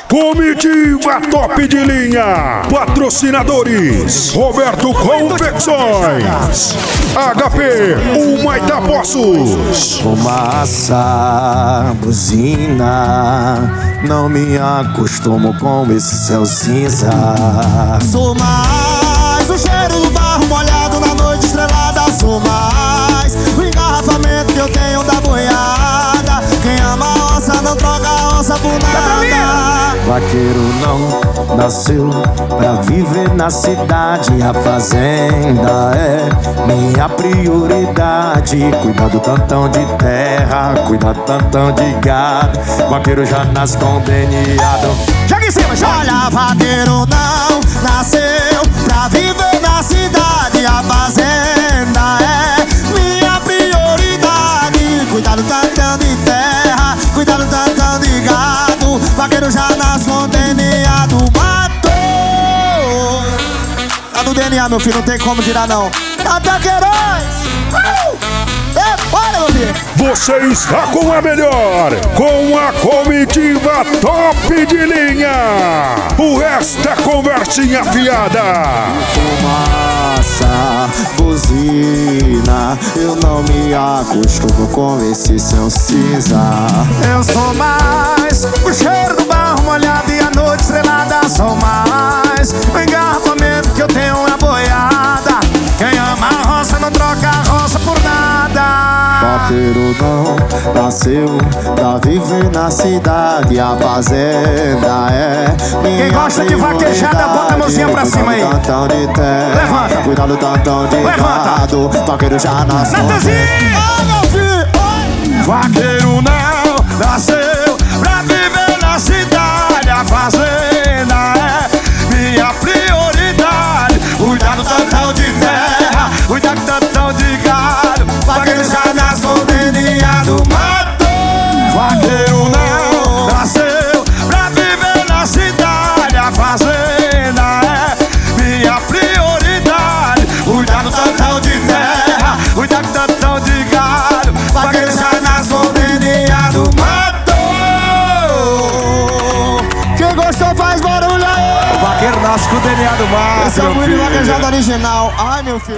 Comitiva top de linha. Patrocinadores: Roberto Confecções, HP, o Maitá Poços. Fumaça, buzina, não me acostumo com esse céu cinza. Sou mais o cheiro do barro molhado na noite estrelada. Sou mais o engarrafamento que eu tenho da boiada. Quem ama a onça não troca a onça por nada. Vaqueiro não nasceu pra viver na cidade. A fazenda é minha prioridade. Cuidar do tantão de terra, cuidar do tantão de gado. Vaqueiro já nasce com DNA. Joga em cima, joga! Olha, vaqueiro não nasceu pra viver na cidade. A fazenda é minha prioridade. Cuidar do tantão de terra, cuidar do tantão de gado. Vaqueiro já nasce com DNA do mato. Tá no DNA, meu filho, não tem como tirar não. Tá Vaqueirões! Olha, meu filho! Você está com a melhor, com a comitiva top de linha. O resto é conversinha fiada. Fumaça, buzina, eu não me acostumo com esse céu cinza. Eu sou mais o cheiro do barro molhado e a noite estrelada. Sou mais o engarrafamento que eu tenho na boiada. Quem ama a roça não troca a roça por nada. Vaqueiro não nasceu pra viver na cidade. A fazenda é minha. Quem gosta de vaquejada, bota a mãozinha pra cima aí. Tantão de terra, levanta. Cuidado do tantão de gado. Vaqueiro já nasceu. Vaqueiro não nasceu pra viver na cidade. A fazenda é minha prioridade. Cuidado do tantão de terra, cuidado do tantão de gado. Vaqueiro já nasceu com DNA do mato. Vaqueiro não nasceu pra viver na cidade. A fazenda é minha prioridade. Cuidado do tantão de terra, cuidado do tantão de gado. Vaqueiro já nasceu com DNA do mato. Quem gostou faz barulho aí. O vaqueiro nasce com o DNA do mato. Esse é o muito vaquejado original. Ai, meu filho.